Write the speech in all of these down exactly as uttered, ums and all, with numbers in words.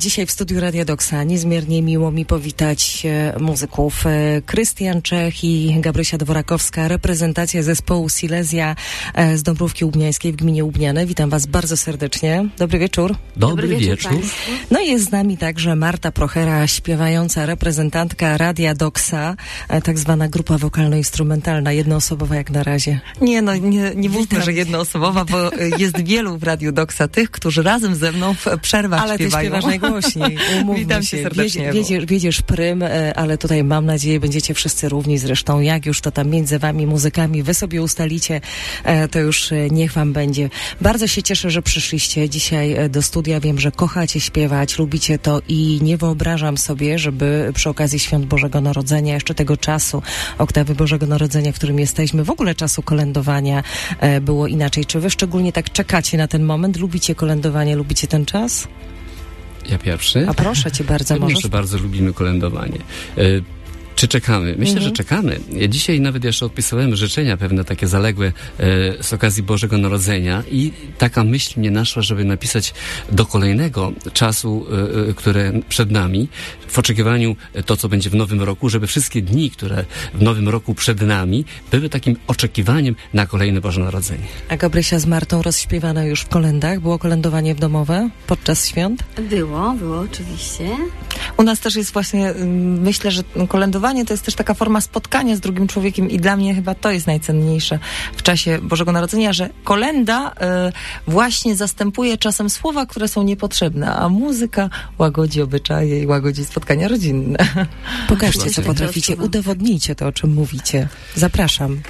Dzisiaj w studiu Radia Doksa niezmiernie miło mi powitać e, muzyków. E, Krystian Czech i Gabrysia Dworakowska, reprezentacja zespołu Silesia e, z Dąbrówki Łubniańskiej w gminie Łubniane. Witam was bardzo serdecznie. Dobry wieczór. Dobry, Dobry wieczór. wieczór. No i jest z nami także Marta Prochera, śpiewająca reprezentantka Radia Doksa, e, tak zwana grupa wokalno-instrumentalna, jednoosobowa jak na razie. Nie, no nie, nie mówmy, że jednoosobowa, bo jest wielu w Radiu Doksa tych, którzy razem ze mną w przerwach ale śpiewają. Ale ty śpiewasz najgłośniej. Umówmy Witam się cię serdecznie. Wiedziesz, wiedziesz prym, ale tutaj mam nadzieję, będziecie wszyscy równi. Zresztą jak już to tam między wami muzykami wy sobie ustalicie, to już niech wam będzie. Bardzo się cieszę, że przyszliście dzisiaj do studia. Wiem, że kochacie śpiewać, lubicie to i nie wyobrażam sobie, żeby przy okazji Świąt Bożego Narodzenia, jeszcze tego czasu, oktawy Bożego Narodzenia, w którym jesteśmy, w ogóle czasu kolędowania było inaczej. Czy wy szczególnie tak czekacie na ten moment? Lubicie kolędowanie? Lubicie ten czas? Ja pierwszy? A proszę cię bardzo, Pewnie, możesz. że bardzo lubimy kolędowanie. Y- Czy czekamy? Myślę, mhm. że czekamy. Ja dzisiaj nawet jeszcze odpisałem życzenia pewne takie zaległe e, z okazji Bożego Narodzenia i taka myśl mnie naszła, żeby napisać do kolejnego czasu, e, które przed nami, w oczekiwaniu to, co będzie w nowym roku, żeby wszystkie dni, które w nowym roku przed nami, były takim oczekiwaniem na kolejne Boże Narodzenie. A Gabrysia z Martą rozśpiewana już w kolędach? Było kolędowanie w domowe podczas świąt? Było, było oczywiście. U nas też jest właśnie, myślę, że kolędowanie to jest też taka forma spotkania z drugim człowiekiem i dla mnie chyba to jest najcenniejsze w czasie Bożego Narodzenia, że kolęda y, właśnie zastępuje czasem słowa, które są niepotrzebne, a muzyka łagodzi obyczaje i łagodzi spotkania rodzinne. Pokażcie, co potraficie, udowodnijcie to, o czym mówicie. Zapraszam.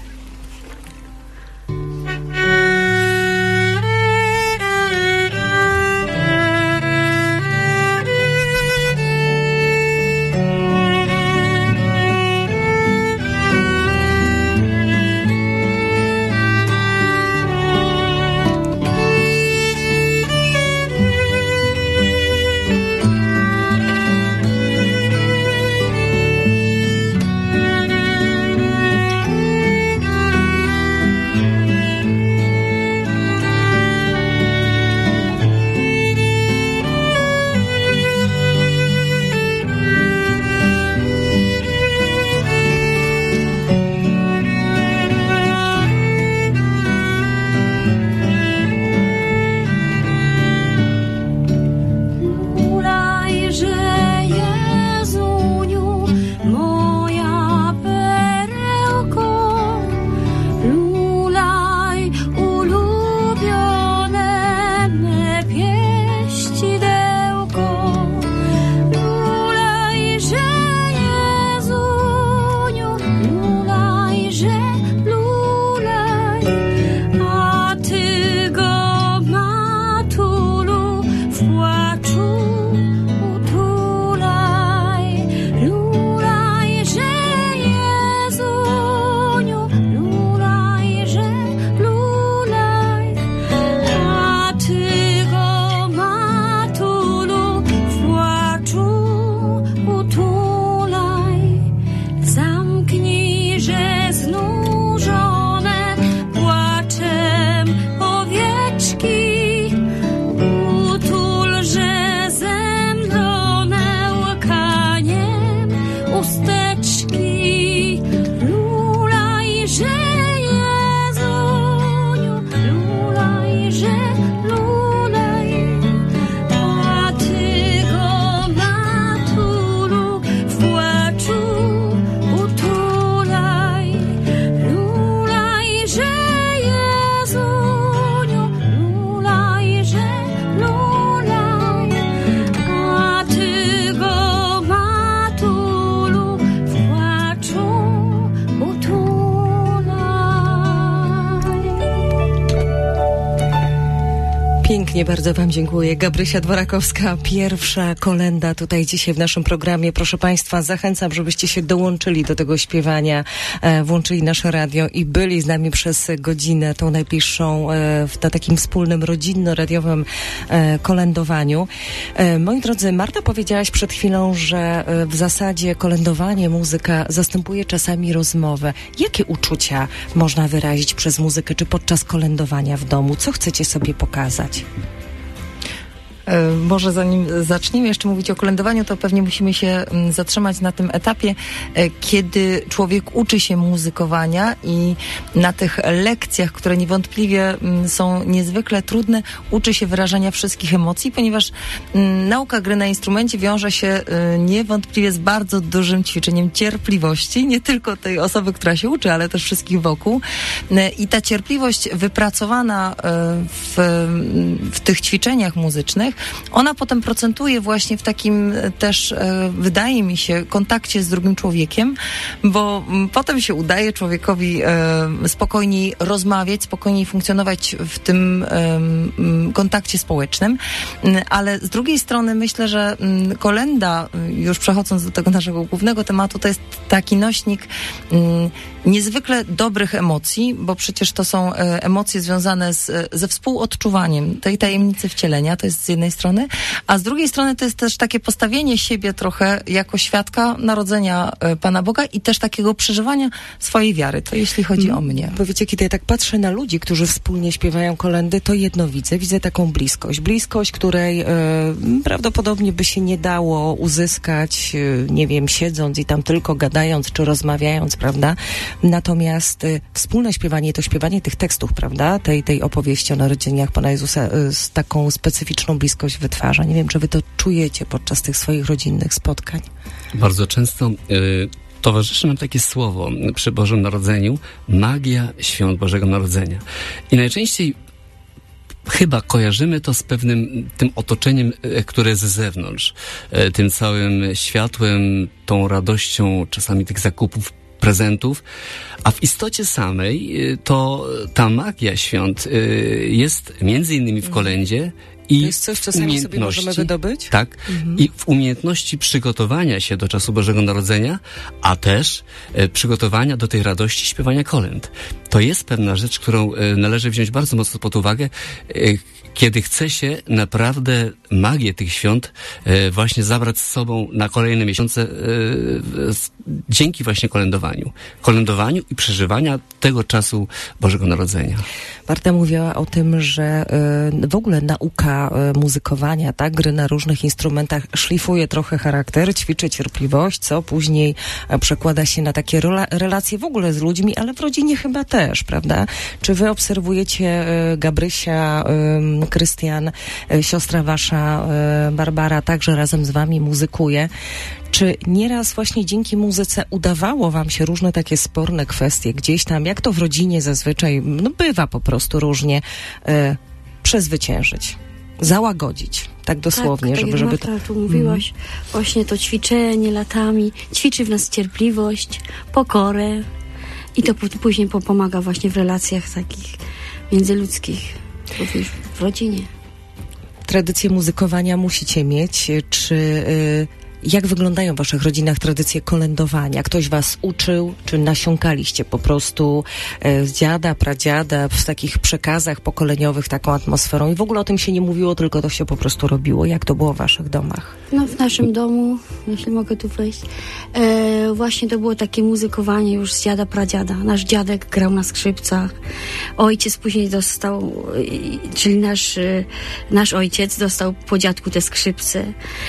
Pięknie, bardzo wam dziękuję. Gabrysia Dworakowska, pierwsza kolęda tutaj dzisiaj w naszym programie. Proszę państwa, zachęcam, żebyście się dołączyli do tego śpiewania, e, włączyli nasze radio i byli z nami przez godzinę, tą najbliższą, e, w, na takim wspólnym, rodzinno-radiowym e, kolędowaniu. E, moi drodzy, Marta, powiedziałaś przed chwilą, że e, w zasadzie kolędowanie, muzyka zastępuje czasami rozmowę. Jakie uczucia można wyrazić przez muzykę, czy podczas kolędowania w domu? Co chcecie sobie pokazać? Może zanim zaczniemy jeszcze mówić o kolędowaniu, to pewnie musimy się zatrzymać na tym etapie, kiedy człowiek uczy się muzykowania i na tych lekcjach, które niewątpliwie są niezwykle trudne, uczy się wyrażania wszystkich emocji, ponieważ nauka gry na instrumencie wiąże się niewątpliwie z bardzo dużym ćwiczeniem cierpliwości, nie tylko tej osoby, która się uczy, ale też wszystkich wokół. I ta cierpliwość wypracowana w, w tych ćwiczeniach muzycznych, ona potem procentuje właśnie w takim też, wydaje mi się, kontakcie z drugim człowiekiem, bo potem się udaje człowiekowi spokojniej rozmawiać, spokojniej funkcjonować w tym kontakcie społecznym, ale z drugiej strony myślę, że kolęda, już przechodząc do tego naszego głównego tematu, to jest taki nośnik niezwykle dobrych emocji, bo przecież to są emocje związane z, ze współodczuwaniem tej tajemnicy wcielenia, to jest z jednej strony, a z drugiej strony to jest też takie postawienie siebie trochę jako świadka narodzenia Pana Boga i też takiego przeżywania swojej wiary. To jeśli chodzi o mnie. Bo wiecie, kiedy ja tak patrzę na ludzi, którzy wspólnie śpiewają kolędy, to jedno widzę. Widzę taką bliskość. Bliskość, której e, prawdopodobnie by się nie dało uzyskać, e, nie wiem, siedząc i tam tylko gadając czy rozmawiając, prawda? Natomiast e, wspólne śpiewanie, to śpiewanie tych tekstów, prawda? Tej, tej opowieści o narodzeniach Pana Jezusa e, z taką specyficzną bliskość wytwarza. Nie wiem, czy wy to czujecie podczas tych swoich rodzinnych spotkań. Bardzo często y, towarzyszy nam takie słowo przy Bożym Narodzeniu, magia świąt Bożego Narodzenia. I najczęściej chyba kojarzymy to z pewnym tym otoczeniem, które jest z zewnątrz. Y, tym całym światłem, tą radością czasami tych zakupów, prezentów, a w istocie samej y, to ta magia świąt y, jest między innymi w kolędzie, i to jest coś, co sami sobie możemy wydobyć? Tak. Mhm. I w umiejętności przygotowania się do czasu Bożego Narodzenia, a też e, przygotowania do tej radości śpiewania kolęd. To jest pewna rzecz, którą e, należy wziąć bardzo mocno pod uwagę, e, kiedy chce się naprawdę magię tych świąt e, właśnie zabrać z sobą na kolejne miesiące e, z, dzięki właśnie kolędowaniu. Kolędowaniu i przeżywania tego czasu Bożego Narodzenia. Marta mówiła o tym, że y, w ogóle nauka y, muzykowania, tak, gry na różnych instrumentach szlifuje trochę charakter, ćwiczy cierpliwość, co później y, przekłada się na takie rola, relacje w ogóle z ludźmi, ale w rodzinie chyba też, prawda? Czy wy obserwujecie y, Gabrysia, y, Krystian, y, siostra wasza, y, Barbara, także razem z wami muzykuje? Czy nieraz właśnie dzięki muzyce udawało wam się różne takie sporne kwestie gdzieś tam, jak to w rodzinie zazwyczaj, no bywa po prostu różnie, e, przezwyciężyć, załagodzić, tak dosłownie, tak, żeby... Tak, żeby jak Marta tu mówiłaś, mm. właśnie to ćwiczenie latami, ćwiczy w nas cierpliwość, pokorę i to p- później pomaga właśnie w relacjach takich międzyludzkich, również w rodzinie. Tradycję muzykowania musicie mieć, czy... Y, Jak wyglądają w waszych rodzinach tradycje kolędowania? Ktoś was uczył, czy nasiąkaliście po prostu e, z dziada, pradziada, w takich przekazach pokoleniowych taką atmosferą i w ogóle o tym się nie mówiło, tylko to się po prostu robiło? Jak to było w waszych domach? No w naszym domu, jeśli mogę tu wejść, e, właśnie to było takie muzykowanie już z dziada, pradziada. Nasz dziadek grał na skrzypcach, ojciec później dostał, e, czyli nasz, e, nasz ojciec dostał po dziadku te skrzypce.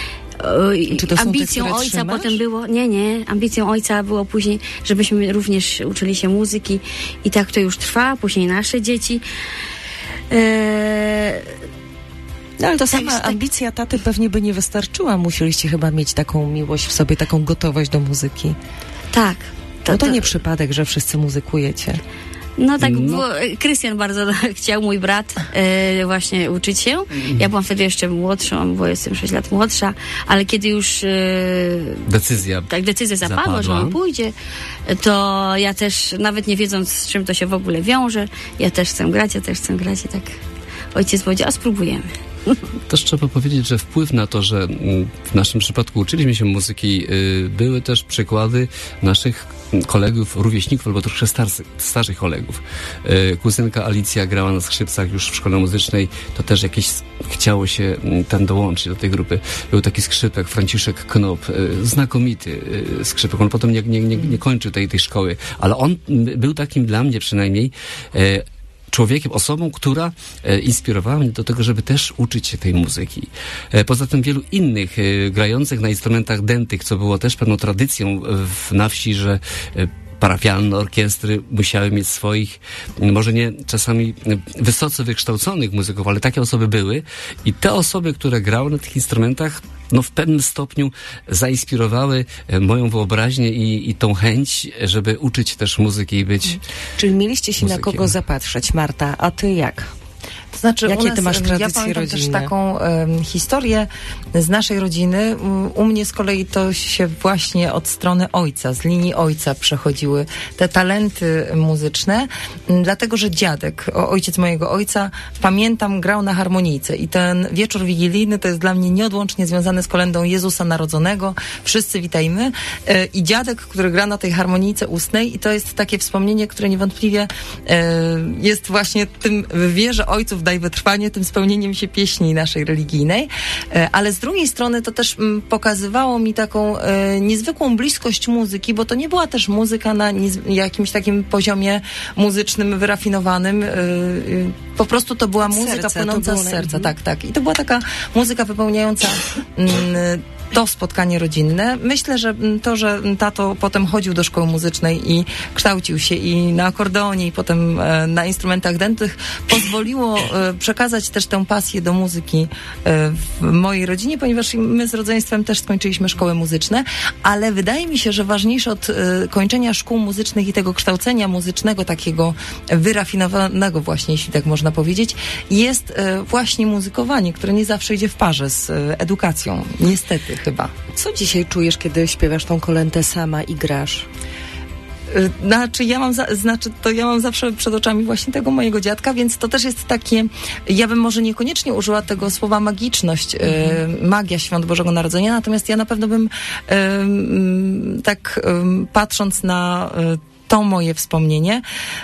Czy to są ambicją te, ojca trzymasz? Potem było, nie, nie, ambicją ojca było później, żebyśmy również uczyli się muzyki i tak to już trwa, później nasze dzieci. Eee, no ale to sama tak, ambicja taty pewnie by nie wystarczyła, musieliście chyba mieć taką miłość w sobie, taką gotowość do muzyki. Tak. To, no to, to nie przypadek, że wszyscy muzykujecie. No tak, no. Krystian bardzo chciał, mój brat, e, właśnie uczyć się. Ja byłam wtedy jeszcze młodszą, bo jestem sześć lat młodsza, ale kiedy już e, decyzja tak decyzja zapadła, zapadła, że on pójdzie, to ja też, nawet nie wiedząc, z czym to się w ogóle wiąże, ja też chcę grać, ja też chcę grać i tak ojciec powiedział, a spróbujemy. Też trzeba powiedzieć, że wpływ na to, że w naszym przypadku uczyliśmy się muzyki, były też przykłady naszych kolegów, rówieśników albo troszkę starszych, starszych kolegów. Kuzynka Alicja grała na skrzypcach już w szkole muzycznej, to też jakieś chciało się tam dołączyć do tej grupy. Był taki skrzypek, Franciszek Knop, znakomity skrzypek. On potem nie, nie, nie, nie kończył tej, tej szkoły, ale on był takim dla mnie przynajmniej człowiekiem, osobą, która e, inspirowała mnie do tego, żeby też uczyć się tej muzyki. E, poza tym wielu innych e, grających na instrumentach dętych, co było też pewną tradycją w, na wsi, że e, parafialne orkiestry musiały mieć swoich, może nie czasami wysoce wykształconych muzyków, ale takie osoby były i te osoby, które grały na tych instrumentach, no w pewnym stopniu zainspirowały moją wyobraźnię i, i tą chęć, żeby uczyć też muzyki i być Czyli mieliście się muzykiem. na kogo zapatrzeć, Marta, a ty jak? To znaczy, Jakie u nas, ty masz tradycje ja pamiętam rodzinne? też taką um, historię z naszej rodziny. U, u mnie z kolei to się właśnie od strony ojca, z linii ojca przechodziły te talenty muzyczne, m, dlatego, że dziadek, o, ojciec mojego ojca, pamiętam, grał na harmonijce i ten wieczór wigilijny to jest dla mnie nieodłącznie związany z kolędą Jezusa Narodzonego. Wszyscy witajmy. E, I dziadek, który gra na tej harmonijce ustnej i to jest takie wspomnienie, które niewątpliwie e, jest właśnie tym w wierze ojców daj wytrwanie, tym spełnieniem się pieśni naszej religijnej, ale z drugiej strony to też m, pokazywało mi taką e, niezwykłą bliskość muzyki, bo to nie była też muzyka na niez, jakimś takim poziomie muzycznym, wyrafinowanym. E, e, po prostu to była muzyka Serce, płynąca to z było serca, naj- tak, tak. I to była taka muzyka wypełniająca m, to spotkanie rodzinne. Myślę, że to, że tato potem chodził do szkoły muzycznej i kształcił się i na akordeonie, i potem e, na instrumentach dętych, pozwoliło e, przekazać też tę pasję do muzyki e, w mojej rodzinie, ponieważ my z rodzeństwem też skończyliśmy szkoły muzyczne, ale wydaje mi się, że ważniejsze od e, kończenia szkół muzycznych i tego kształcenia muzycznego, takiego wyrafinowanego właśnie, jeśli tak można powiedzieć, jest e, właśnie muzykowanie, które nie zawsze idzie w parze z e, edukacją. Niestety chyba. Co dzisiaj czujesz, kiedy śpiewasz tą kolędę sama i grasz? Y, Znaczy ja mam, za, znaczy to ja mam zawsze przed oczami właśnie tego mojego dziadka, więc to też jest takie, ja bym może niekoniecznie użyła tego słowa magiczność, mhm. y, magia Świąt Bożego Narodzenia, natomiast ja na pewno bym y, y, tak y, patrząc na y, to moje wspomnienie,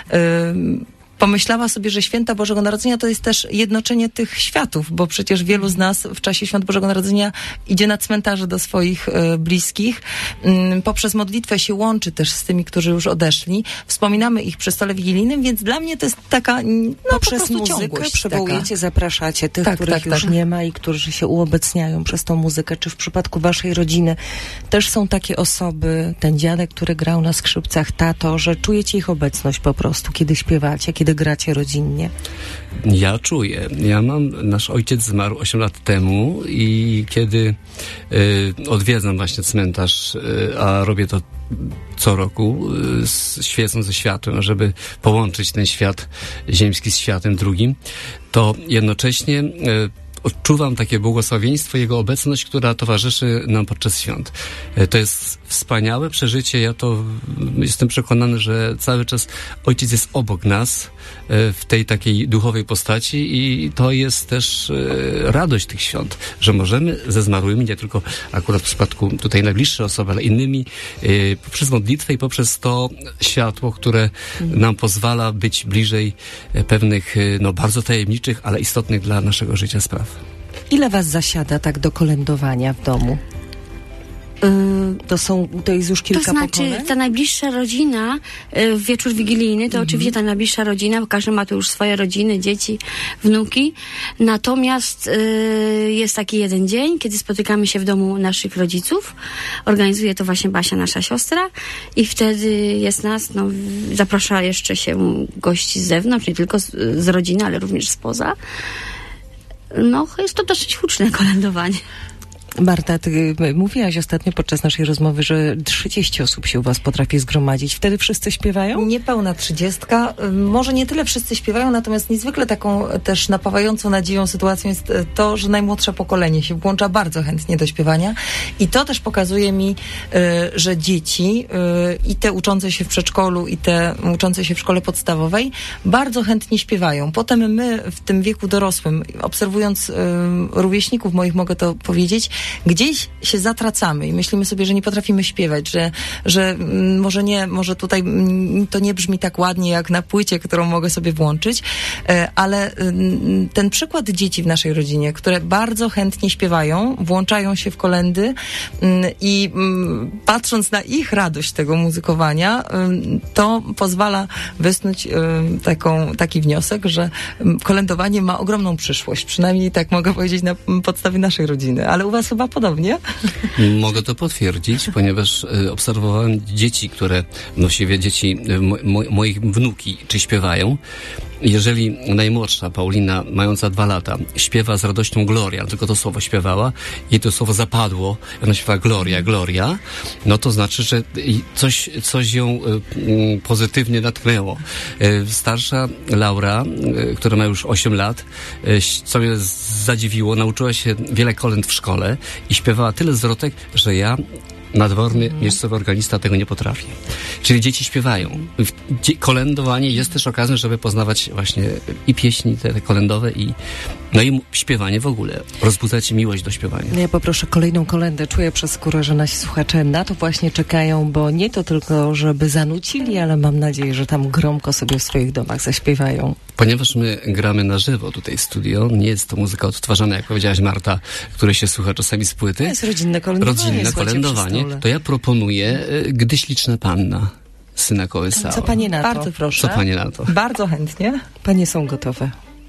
y, pomyślała sobie, że święta Bożego Narodzenia to jest też jednoczenie tych światów, bo przecież wielu z nas w czasie Świąt Bożego Narodzenia idzie na cmentarze do swoich e, bliskich. Mm, poprzez modlitwę się łączy też z tymi, którzy już odeszli. Wspominamy ich przy stole wigilijnym, więc dla mnie to jest taka, no, Poprzez po prostu muzykę ciągłość przywołujecie, taka. zapraszacie tych, Tak, których tak, już tak. nie ma i którzy się uobecniają przez tą muzykę. Czy w przypadku waszej rodziny też są takie osoby, ten dziadek, który grał na skrzypcach, tato, że czujecie ich obecność po prostu, kiedy śpiewacie, kiedy gracie rodzinnie? Ja czuję. Ja mam, nasz ojciec zmarł osiem lat temu i kiedy y, odwiedzam właśnie cmentarz, y, a robię to co roku, y, z, świecą ze światłem, żeby połączyć ten świat ziemski z światem drugim, to jednocześnie y, odczuwam takie błogosławieństwo, Jego obecność, która towarzyszy nam podczas świąt. To jest wspaniałe przeżycie. Ja to jestem przekonany, że cały czas Ojciec jest obok nas w tej takiej duchowej postaci i to jest też radość tych świąt, że możemy ze zmarłymi, nie tylko akurat w przypadku tutaj najbliższe osoby, ale innymi, poprzez modlitwę i poprzez to światło, które nam pozwala być bliżej pewnych, no bardzo tajemniczych, ale istotnych dla naszego życia spraw. Ile was zasiada tak do kolędowania w domu? Y, To są, to jest już kilka To znaczy, pokoleń? ta najbliższa rodzina, y, w wieczór wigilijny, to oczywiście ta najbliższa rodzina, bo każdy ma tu już swoje rodziny, dzieci, wnuki. Natomiast y, jest taki jeden dzień, kiedy spotykamy się w domu naszych rodziców. Organizuje to właśnie Basia, nasza siostra. I wtedy jest nas, no, w- zaprasza jeszcze się gości z zewnątrz, nie tylko z, z rodziny, ale również spoza. No, jest to dosyć huczne kolędowanie. Marta, ty mówiłaś ostatnio podczas naszej rozmowy, że trzydzieści osób się u was potrafi zgromadzić. Wtedy wszyscy śpiewają? Niepełna trzydziestka. Ym, Może nie tyle wszyscy śpiewają, natomiast niezwykle taką też napawającą nadzieją sytuacją jest e, to, że najmłodsze pokolenie się włącza bardzo chętnie do śpiewania i to też pokazuje mi, e, że dzieci e, i te uczące się w przedszkolu i te uczące się w szkole podstawowej bardzo chętnie śpiewają. Potem my w tym wieku dorosłym, obserwując e, rówieśników moich, mogę to powiedzieć, gdzieś się zatracamy i myślimy sobie, że nie potrafimy śpiewać, że, że mm, może nie, może tutaj mm, to nie brzmi tak ładnie jak na płycie, którą mogę sobie włączyć, e, ale mm, ten przykład dzieci w naszej rodzinie, które bardzo chętnie śpiewają, włączają się w kolendy mm, i mm, patrząc na ich radość tego muzykowania, mm, to pozwala wysnuć mm, taką, taki wniosek, że mm, kolędowanie ma ogromną przyszłość. Przynajmniej tak mogę powiedzieć na podstawie naszej rodziny. Ale u was chyba podobnie? Mogę to potwierdzić, ponieważ y, obserwowałem dzieci, które, właściwie dzieci y, mo, moich wnuki, czy śpiewają. Jeżeli najmłodsza, Paulina, mająca dwa lata, śpiewa z radością Gloria, tylko to słowo śpiewała, jej to słowo zapadło, ona śpiewa Gloria, Gloria, no to znaczy, że coś, coś ją y, pozytywnie natknęło. Y, starsza Laura, y, która ma już osiem lat, y, co mnie zadziwiło, nauczyła się wiele kolęd w szkole i śpiewała tyle zwrotek, że ja nadworny, mm. miejscowy organista tego nie potrafi. Czyli dzieci śpiewają. Kolędowanie jest też okazją, żeby poznawać właśnie i pieśni te, te kolędowe i no i śpiewanie w ogóle. Rozbudzać miłość do śpiewania. Ja poproszę kolejną kolędę. Czuję przez skórę, że nasi słuchacze na to właśnie czekają, bo nie to tylko, żeby zanucili, ale mam nadzieję, że tam gromko sobie w swoich domach zaśpiewają. Ponieważ my gramy na żywo tutaj w studio, nie jest to muzyka odtwarzana, jak powiedziałaś Marta, której się słucha czasami z płyty. To jest rodzinne kolędowanie. Rodzinne kolędowanie. To ja proponuję Gdy śliczna panna syna kołysała. Co panie na to? Bardzo proszę. Co panie na to? Bardzo chętnie. Panie są gotowe.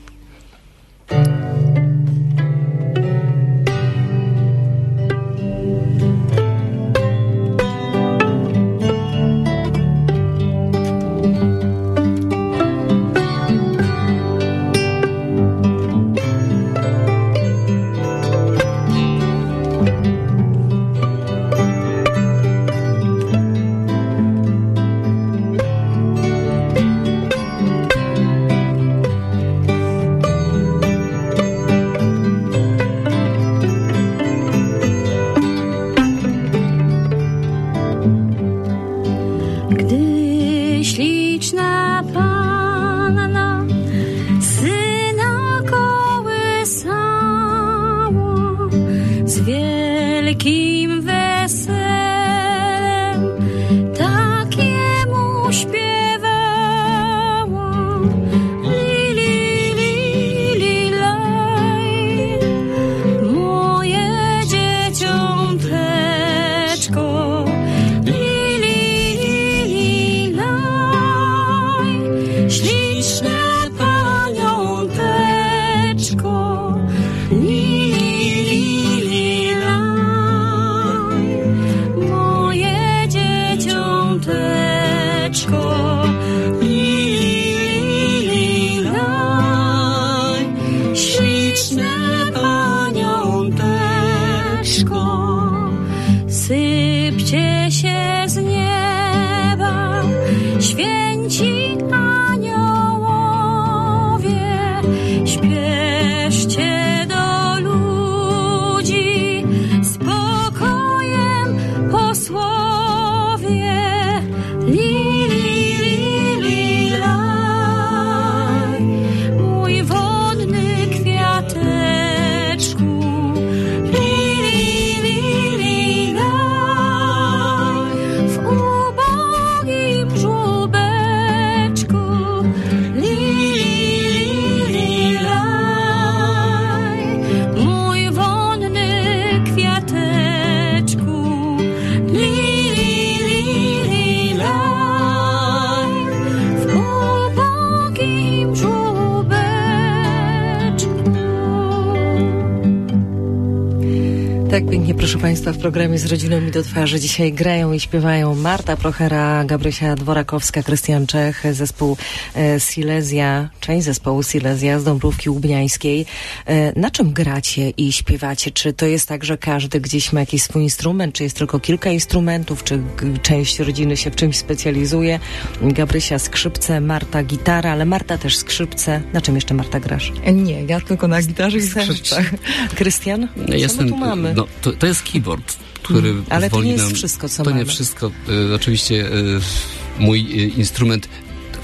Tak pięknie, proszę Państwa, w programie Z rodziną mi do twarzy dzisiaj grają i śpiewają Marta Prochera, Gabrysia Dworakowska, Krystian Czech, zespół e, Silesia, część zespołu Silesia z Dąbrówki Łubniańskiej. E, na czym gracie i śpiewacie? Czy to jest tak, że każdy gdzieś ma jakiś swój instrument, czy jest tylko kilka instrumentów, czy g- część rodziny się w czymś specjalizuje? Gabrysia skrzypce, Marta gitara, ale Marta też skrzypce. Na czym jeszcze, Marta, grasz? Nie, ja tylko na gitarze i skrzypcach. Krystian? Co Jestem, my tu mamy? No, to, to jest keyboard, który mm, ale to nie jest nam, wszystko, co to mamy. nie wszystko. Y, oczywiście y, mój y, instrument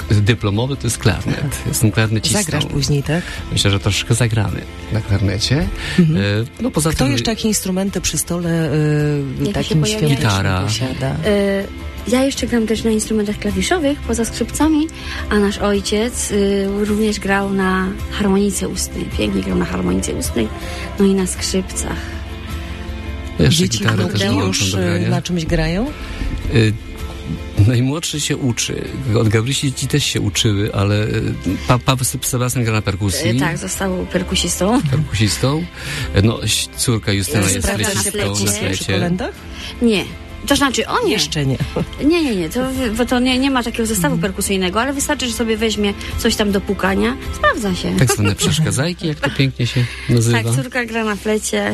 dyplomowy to jest klarnet. Jestem klarnecistą. Zagrasz później, tak? Myślę, że troszkę zagramy na klarnecie. Mhm. E, no poza Kto tym, jeszcze jakie instrumenty przy stole y, takim się pojawiają? świątecznym Gitara. posiada? E, Ja jeszcze gram też na instrumentach klawiszowych, poza skrzypcami, a nasz ojciec y, również grał na harmonice ustnej. Pięknie grał na harmonice ustnej, no i na skrzypcach. jeszcze Dzieci gitarę też młode dołączam już do y, grania. na czymś grają? Y, Najmłodszy się uczy. Od Gabrysi dzieci też się uczyły, ale y, pa, Paweł Sebastian gra na perkusji. E, tak, został perkusistą. Perkusistą. No, ś- córka Justyna Jest jest sprawdza na flecistą flecie. na Przy flecie. kolendach? Nie. To znaczy, on nie. Jeszcze nie. Nie, nie, nie. To, bo to nie, nie ma takiego zestawu perkusyjnego, ale wystarczy, że sobie weźmie coś tam do pukania. Sprawdza się. Tak zwane przeszkadzajki, jak to pięknie się nazywa. Tak, córka gra na flecie,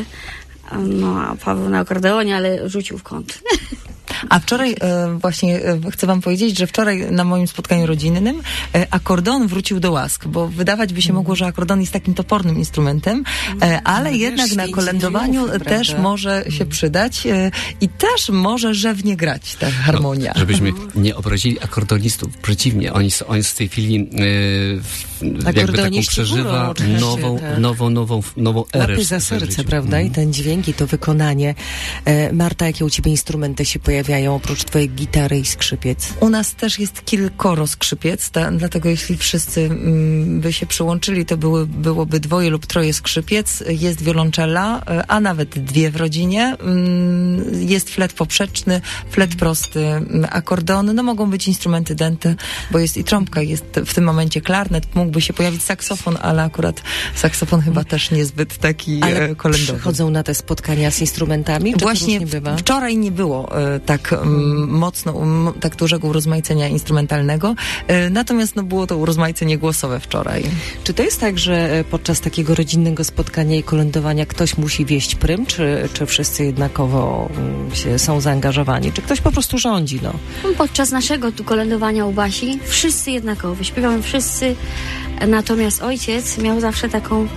no a Paweł na akordeonie, ale rzucił w kąt. A wczoraj e, właśnie e, chcę wam powiedzieć, że wczoraj na moim spotkaniu rodzinnym e, akordeon wrócił do łask, bo wydawać by się mogło, że akordeon jest takim topornym instrumentem, e, ale No, jednak wiesz, na święci kolędowaniu dziejów, też prawda? może się przydać e, i też może rzewnie grać ta harmonia. No, żebyśmy nie obrazili akordonistów. Przeciwnie, oni, s- oni w tej chwili e, w- jakby taką Akordoniści przeżywa górą, oczywiście, nową, tak. nową, nową, nową erę. Łapy w za swoim serce, życiu. prawda? I ten dźwięk, i to wykonanie. E, Marta, jakie u ciebie instrumenty się pojawiają oprócz twojej gitary i skrzypiec? U nas też jest kilkoro skrzypiec, ta, dlatego jeśli wszyscy mm, by się przyłączyli, to były, byłoby dwoje lub troje skrzypiec. Jest wiolonczela, e, a nawet dwie w rodzinie. Mm, Jest flet poprzeczny, flet prosty, mm, akordeon. No mogą być instrumenty dęte, bo jest i trąbka, jest w tym momencie klarnet. Mógłby się pojawić saksofon, ale akurat saksofon chyba też niezbyt taki Ale e, kolędowy. przychodzą na te spotkania z instrumentami? Czy Właśnie to różnie bywa? wczoraj nie było e, tak mm, mocno, m, tak dużego urozmaicenia instrumentalnego, e, natomiast no, było to urozmaicenie głosowe wczoraj. Czy to jest tak, że e, podczas takiego rodzinnego spotkania i kolędowania ktoś musi wieść prym, czy, czy wszyscy jednakowo mm, się, są zaangażowani? Czy ktoś po prostu rządzi, no? Podczas naszego tu kolędowania u Basi wszyscy jednakowo, śpiewamy wszyscy, natomiast ojciec miał zawsze taką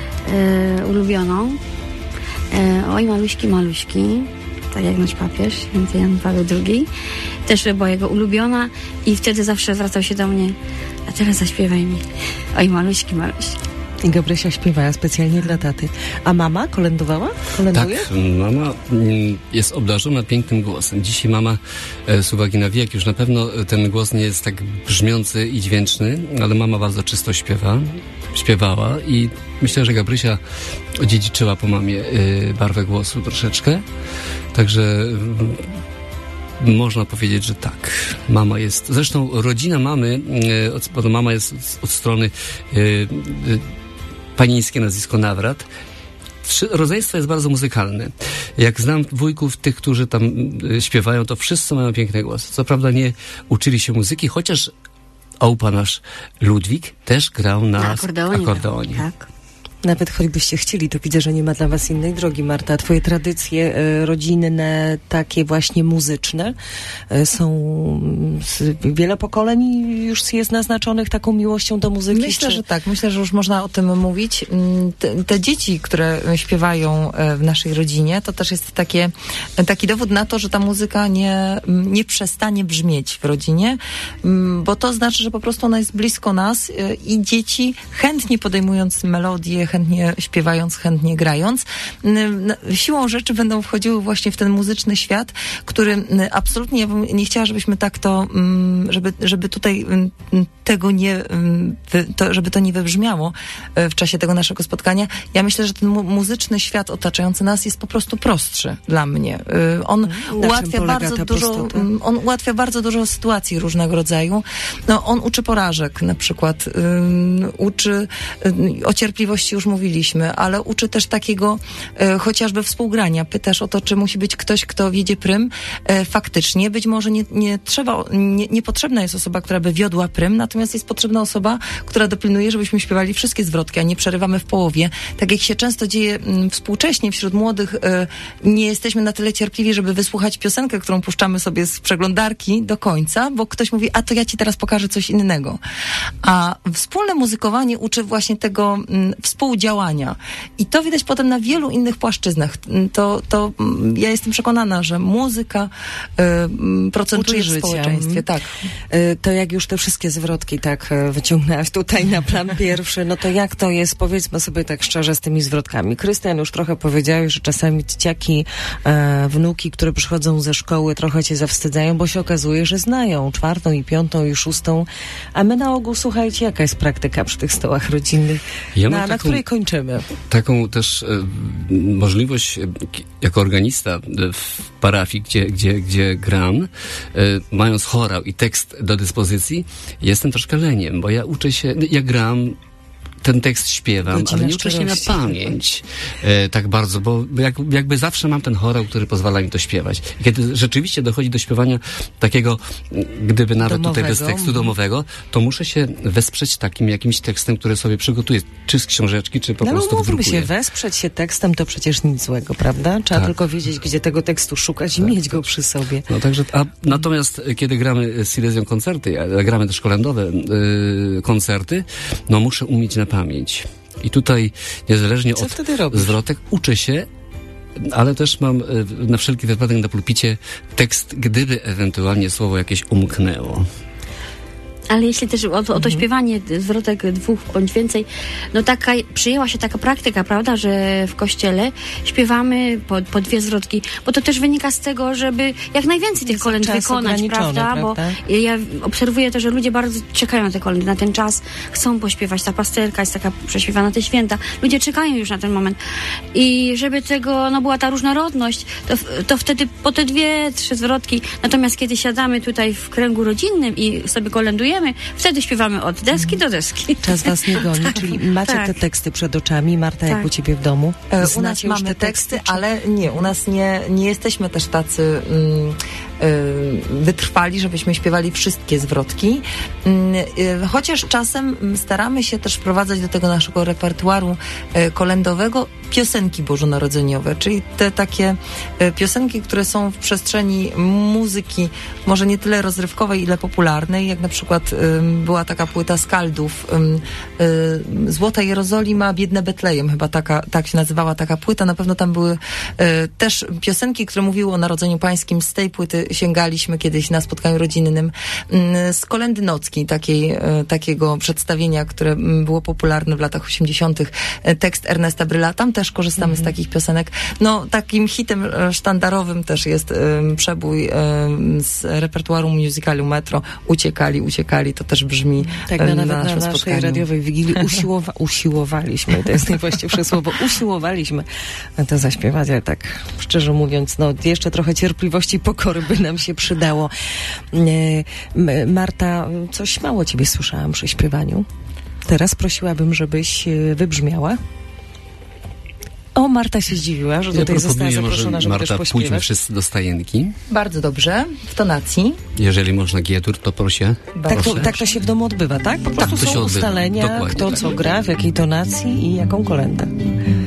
e, ulubioną e, oj maluśki, maluśki, tak jak nasz papież, święty Jan Paweł drugi, też była jego ulubiona i wtedy zawsze zwracał się do mnie, a teraz zaśpiewaj mi, oj maluśki, maluśki. I Gabrysia śpiewała specjalnie dla taty. A mama kolędowała? Kolęduje? Tak, mama mm, jest obdarzona pięknym głosem. Dzisiaj mama, e, z uwagi na wiek, już na pewno ten głos nie jest tak brzmiący i dźwięczny, ale mama bardzo czysto śpiewa, śpiewała i myślę, że Gabrysia odziedziczyła po mamie e, barwę głosu troszeczkę. Także mm, można powiedzieć, że tak. Mama jest... Zresztą rodzina mamy, e, od, bo mama jest od, od strony e, e, panieńskie nazwisko Nawrat. Trzy, rodzeństwo jest bardzo muzykalne. Jak znam wujków, tych, którzy tam y, śpiewają, to wszyscy mają piękne głosy. Co prawda nie uczyli się muzyki, chociaż ołpa nasz Ludwik też grał na, Na akordeonie. akordeonie. Tak. Nawet choćbyście chcieli, to widzę, że nie ma dla was innej drogi, Marta. Twoje tradycje e, rodzinne, takie właśnie muzyczne, e, są z, wiele pokoleń już jest naznaczonych taką miłością do muzyki? Myślę, czy... że tak. Myślę, że już można o tym mówić. Mm, Te, te dzieci, które śpiewają e, w naszej rodzinie, to też jest takie, taki dowód na to, że ta muzyka nie, nie przestanie brzmieć w rodzinie, mm, bo to znaczy, że po prostu ona jest blisko nas e, i dzieci chętnie podejmując melodię, chętnie śpiewając, chętnie grając, mm, siłą rzeczy będą wchodziły właśnie w ten muzyczny świat, który mm, absolutnie, ja bym nie chciała, żebyśmy tak to, mm, żeby, żeby tutaj mm, tego nie, mm, wy, to, żeby to nie wybrzmiało e, w czasie tego naszego spotkania. Ja myślę, że ten mu- muzyczny świat otaczający nas jest po prostu prostszy dla mnie. E, On czym ułatwia polega bardzo ta dużo, prostota? mm, on ułatwia bardzo dużo sytuacji różnego rodzaju. No, on uczy porażek na przykład, ym, uczy ym, o cierpliwości już mówiliśmy, ale uczy też takiego e, chociażby współgrania. Pytasz o to, czy musi być ktoś, kto wiedzie prym. E, faktycznie, być może nie, nie trzeba, nie, niepotrzebna jest osoba, która by wiodła prym, natomiast jest potrzebna osoba, która dopilnuje, żebyśmy śpiewali wszystkie zwrotki, a nie przerywamy w połowie. Tak jak się często dzieje m, współcześnie wśród młodych, e, nie jesteśmy na tyle cierpliwi, żeby wysłuchać piosenkę, którą puszczamy sobie z przeglądarki do końca, bo ktoś mówi, a to ja ci teraz pokażę coś innego. A wspólne muzykowanie uczy właśnie tego m, współ współdziałania. I to widać potem na wielu innych płaszczyznach. To, to ja jestem przekonana, że muzyka y, procentuje Uczy w życia. społeczeństwie. Tak. Y, To jak już te wszystkie zwrotki tak y, wyciągnęłaś tutaj na plan pierwszy, no to jak to jest, powiedzmy sobie tak szczerze z tymi zwrotkami. Krystian, już trochę powiedziałeś, że czasami dzieciaki, e, wnuki, które przychodzą ze szkoły, trochę cię zawstydzają, bo się okazuje, że znają czwartą i piątą i szóstą, a my na ogół, słuchajcie, jaka jest praktyka przy tych stołach rodzinnych, Ja mam na, na taką- której kończymy. Taką też e, możliwość e, k- jako organista e, w parafii, gdzie, gdzie, gdzie gram, e, mając chorał i tekst do dyspozycji, jestem troszkę leniem, bo ja uczę się, ja gram, ten tekst śpiewam, Godzina ale nie uczę się na szczerości. pamięć e, tak bardzo, bo jak, jakby zawsze mam ten chorał, który pozwala mi to śpiewać. I kiedy rzeczywiście dochodzi do śpiewania takiego, gdyby nawet tutaj bez Domowego. tekstu domowego, to muszę się wesprzeć takim jakimś tekstem, który sobie przygotuję, czy z książeczki, czy po No ale prostu umówmy wdrukuję. się, wesprzeć się tekstem to przecież nic złego, prawda? Trzeba Tak. tylko wiedzieć, gdzie tego tekstu szukać i mieć go przy sobie. No także, a natomiast e, kiedy gramy z Silesią koncerty, a gramy też kolędowe y, koncerty, no muszę umieć na pamięć. I tutaj niezależnie Co od wtedy robisz? zwrotek uczę się, ale też mam e, na wszelki wypadek na pulpicie tekst, gdyby ewentualnie słowo jakieś umknęło. Ale jeśli też o, to- o to Mhm. śpiewanie zwrotek dwóch bądź więcej, no taka, przyjęła się taka praktyka, prawda, że w kościele śpiewamy po, po dwie zwrotki, bo to też wynika z tego, żeby jak najwięcej tych kolęd czas wykonać, ograniczony, prawda? Bo prawda? ja obserwuję to, że ludzie bardzo czekają na te kolendy, na ten czas, chcą pośpiewać, ta pasterka jest taka prześpiewana, te święta. Ludzie czekają już na ten moment. I żeby tego, no była ta różnorodność, to, to wtedy po te dwie, trzy zwrotki, natomiast kiedy siadamy tutaj w kręgu rodzinnym i sobie kolędujemy, wtedy śpiewamy od deski do deski. Czas was nie goni, czyli macie Tak. te teksty przed oczami. Marta, jak Tak. u ciebie w domu? E, U nas Znacie już mamy te teksty, czy- ale nie, u nas nie, nie jesteśmy też tacy mm, y, wytrwali, żebyśmy śpiewali wszystkie zwrotki. Mm, y, chociaż czasem mm, staramy się też wprowadzać do tego naszego repertuaru y, kolędowego piosenki bożonarodzeniowe, czyli te takie y, piosenki, które są w przestrzeni muzyki, może nie tyle rozrywkowej, ile popularnej, jak na przykład y, była taka płyta Skaldów, y, y, Złota Jerozolima, Biedne Betlejem, chyba taka, tak się nazywała taka płyta. Na pewno tam były y, też piosenki, które mówiły o Narodzeniu Pańskim. Z tej płyty sięgaliśmy kiedyś na spotkaniu rodzinnym. Y, z Kolendy Nocki, takiej, y, takiego przedstawienia, które mm, było popularne w latach osiemdziesiątych. Y, tekst Ernesta Bryla. Tam też korzystamy z takich piosenek. No, takim hitem y, sztandarowym też jest y, przebój y, z repertuaru musicalu Metro. Uciekali, uciekali. To też brzmi Tak, y, no, nawet naszym na naszej spotkaniu. radiowej wigilii usiłowa- usiłowaliśmy, to jest najwłaściwsze słowo, usiłowaliśmy to zaśpiewać, ale tak szczerze mówiąc, no jeszcze trochę cierpliwości i pokory by nam się przydało. E, M- Marta, coś mało ciebie słyszałam przy śpiewaniu. Teraz prosiłabym, żebyś e, wybrzmiała. O, Marta się zdziwiła, że Ja tutaj została proponuję, może zaproszona, żeby Marta, też pójdźmy pośpiewać. wszyscy do stajenki. Bardzo dobrze, w tonacji. Jeżeli można G-dur, to proszę. Tak to, Bardzo tak to się w domu odbywa, tak? Po prostu to się są odbywa. ustalenia, Dokładnie kto tak. co gra, w jakiej tonacji i jaką kolędę.